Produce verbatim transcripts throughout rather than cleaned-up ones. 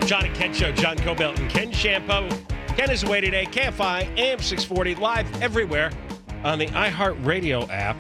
John and Ken Show. John Cobelt and Ken Shampoo. Ken is away today. K F I, A M six forty, live everywhere on the iHeartRadio app.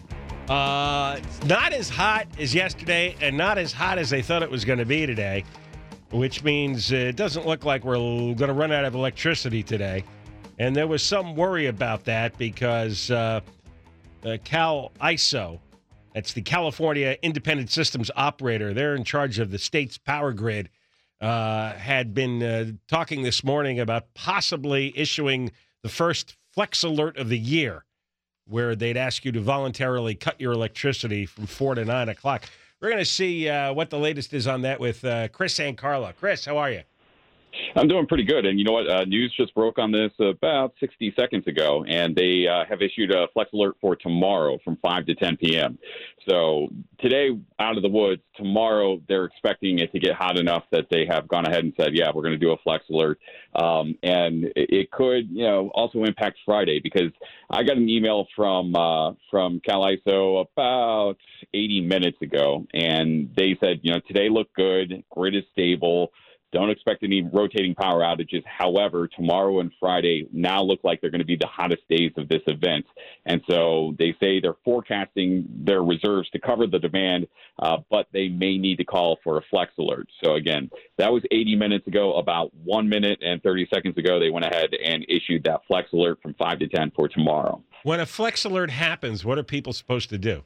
Uh, it's not as hot as yesterday and not as hot as they thought it was going to be today, which means it doesn't look like we're going to run out of electricity today. And there was some worry about that because uh, uh, Cal I S O, that's the California Independent Systems Operator, they're in charge of the state's power grid, uh, had been uh, talking this morning about possibly issuing the first flex alert of the year, where they'd ask you to voluntarily cut your electricity from four to nine o'clock. We're going to see uh, what the latest is on that with uh, Chris Ancarlo. Chris, how are you? I'm doing pretty good. And you know what? Uh, news just broke on this about sixty seconds ago, and they uh, have issued a flex alert for tomorrow from five to ten p.m. So today, out of the woods. Tomorrow, they're expecting it to get hot enough that they have gone ahead and said, yeah, we're going to do a flex alert. Um, and it could, you know, also impact Friday, because I got an email from uh, from Cal I S O about eighty minutes ago, and they said, you know, today looked good, grid is stable. Don't expect any rotating power outages. However, tomorrow and Friday now look like they're going to be the hottest days of this event. And so they say they're forecasting their reserves to cover the demand, uh, but they may need to call for a flex alert. So, again, that was eighty minutes ago. About one minute and thirty seconds ago, they went ahead and issued that flex alert from five to ten for tomorrow. When a flex alert happens, what are people supposed to do?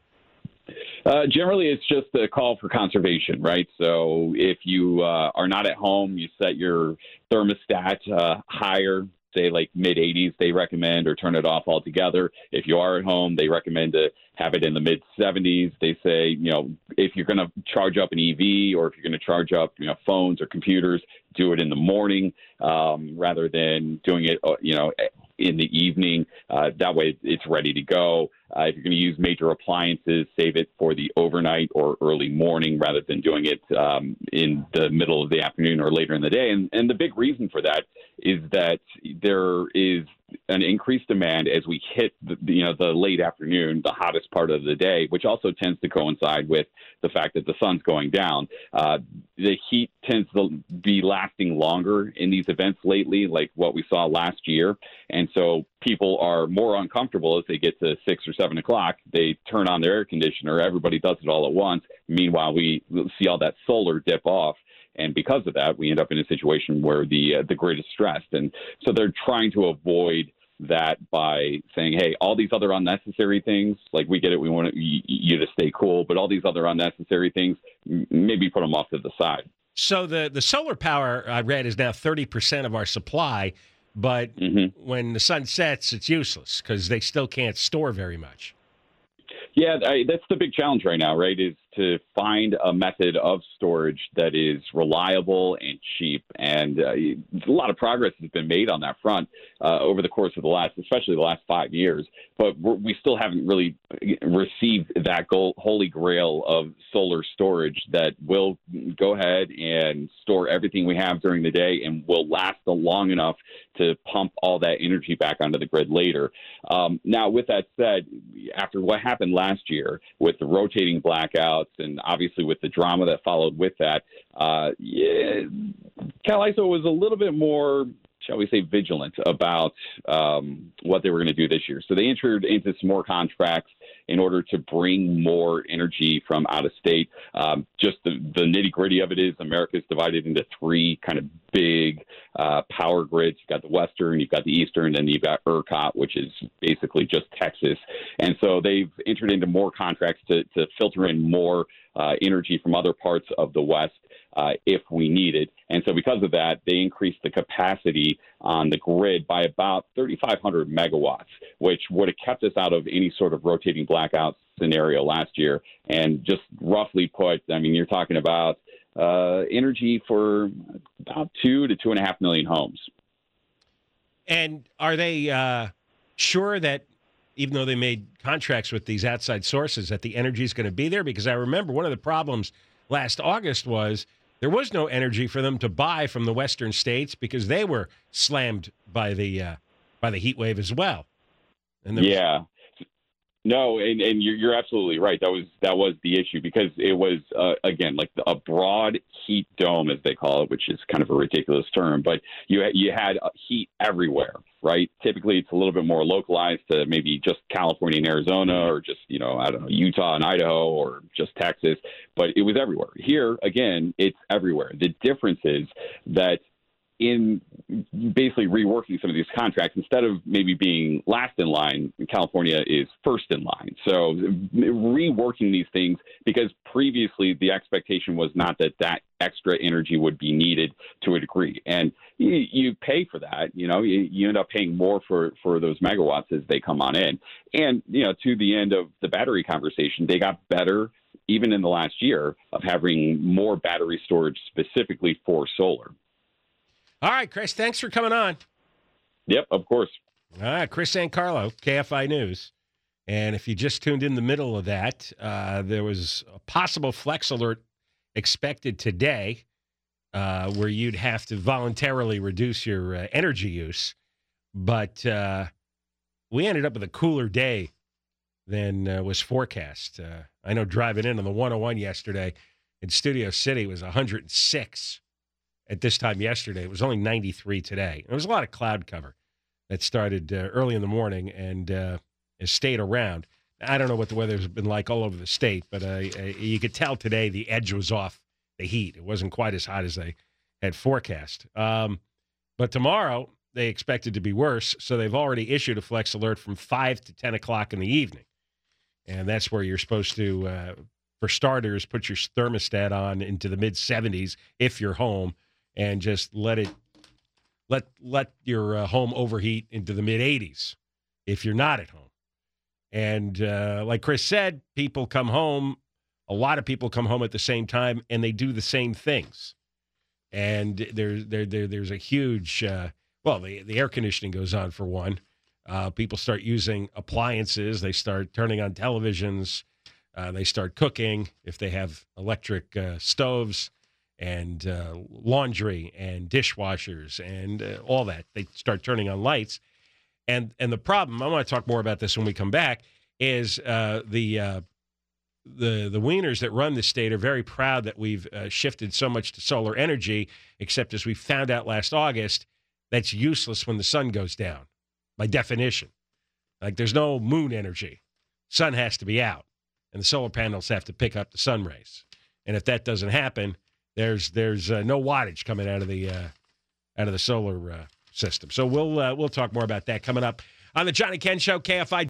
Uh, generally, it's just a call for conservation, right? So if you uh, are not at home, you set your thermostat uh, higher, say like mid eighties, they recommend, or turn it off altogether. If you are at home, they recommend to have it in the mid seventies. They say, you know, if you're going to charge up an E V or if you're going to charge up, you know, phones or computers, do it in the morning um, rather than doing it, you know, in the evening. Uh, that way it's ready to go. Uh, if you're going to use major appliances, save it for the overnight or early morning rather than doing it um, in the middle of the afternoon or later in the day. And, and the big reason for that is that there is an increased demand as we hit the, you know, the late afternoon, the hottest part of the day, which also tends to coincide with the fact that the sun's going down. Uh, the heat tends to be lasting longer in these events lately, like what we saw last year. And so people are more uncomfortable as they get to six or seven o'clock. They turn on their air conditioner. Everybody does it all at once. Meanwhile, we see all that solar dip off. And because of that, we end up in a situation where the uh, the grid is stressed. And so they're trying to avoid that by saying, hey, all these other unnecessary things, like we get it, we want you to stay cool, but all these other unnecessary things, maybe put them off to the side. So the, the solar power, I read, is now thirty percent of our supply, but mm-hmm. when the sun sets, it's useless because they still can't store very much. Yeah, I, that's the big challenge right now, right, is to find a method of storage that is reliable and cheap. And uh, a lot of progress has been made on that front uh, over the course of the last, especially the last five years. But we're, we still haven't really received that goal, holy grail of solar storage that will go ahead and store everything we have during the day and will last long enough to pump all that energy back onto the grid later. Um, now, with that said, after what happened last year with the rotating blackouts and obviously with the drama that followed with that, uh, yeah, Cal I S O was a little bit more, shall we say, vigilant about um, what they were going to do this year. So they entered into some more contracts in order to bring more energy from out of state. Um, just the, the nitty gritty of it is America is divided into three kind of big uh, power grids. You've got the Western, you've got the Eastern, and you've got ERCOT, which is basically just Texas. And so they've entered into more contracts to, to filter in more uh, energy from other parts of the West Uh, if we need it. And so because of that, they increased the capacity on the grid by about thirty-five hundred megawatts, which would have kept us out of any sort of rotating blackout scenario last year. And just roughly put, I mean, you're talking about uh, energy for about two to two and a half million homes. And are they uh, sure that even though they made contracts with these outside sources, that the energy is going to be there? Because I remember one of the problems last August was there was no energy for them to buy from the western states because they were slammed by the uh, by the heat wave as well. And yeah. Was... No, and, and you're, you're absolutely right. That was that was the issue because it was uh, again like a broad heat dome, as they call it, which is kind of a ridiculous term. But you you had heat everywhere, right? Typically, it's a little bit more localized to maybe just California and Arizona, or just you know I don't know Utah and Idaho, or just Texas. But it was everywhere. Here, again, it's everywhere. The difference is that in basically reworking some of these contracts, instead of maybe being last in line, California is first in line. So reworking these things, because previously the expectation was not that that extra energy would be needed to a degree. And you, you pay for that. You know, you, you end up paying more for, for those megawatts as they come on in. And, you know, to the end of the battery conversation, they got better even in the last year of having more battery storage specifically for solar. All right, Chris, thanks for coming on. Yep, of course. All right, Chris Sancarlo, K F I News. And if you just tuned in the middle of that, uh, there was a possible flex alert expected today uh, where you'd have to voluntarily reduce your uh, energy use. But uh, we ended up with a cooler day than uh, was forecast. Uh, I know driving in on the one oh one yesterday in Studio City was one hundred six. At this time yesterday. It was only ninety-three today. There was a lot of cloud cover that started uh, early in the morning and uh, has stayed around. I don't know what the weather's been like all over the state, but uh, uh, you could tell today the edge was off the heat. It wasn't quite as hot as they had forecast. Um, but tomorrow, they expected to be worse, so they've already issued a flex alert from five to ten o'clock in the evening. And that's where you're supposed to, uh, for starters, put your thermostat on into the mid seventies if you're home, and just let it let let your uh, home overheat into the mid eighties if you're not at home. And uh, like Chris said, people come home. A lot of people come home at the same time, and they do the same things. And there's there, there there's a huge uh, well, the the air conditioning goes on for one. Uh, people start using appliances. They start turning on televisions. Uh, they start cooking if they have electric uh, stoves. And uh, laundry and dishwashers and uh, all that. They start turning on lights. And and the problem, I want to talk more about this when we come back, is uh, the, uh, the the wieners that run the state are very proud that we've uh, shifted so much to solar energy, except as we found out last August, that's useless when the sun goes down, by definition. Like there's no moon energy. Sun has to be out, and the solar panels have to pick up the sun rays. And if that doesn't happen, There's there's uh, no wattage coming out of the uh, out of the solar uh, system. So we'll uh, we'll talk more about that coming up on the John and Ken Show, K F I.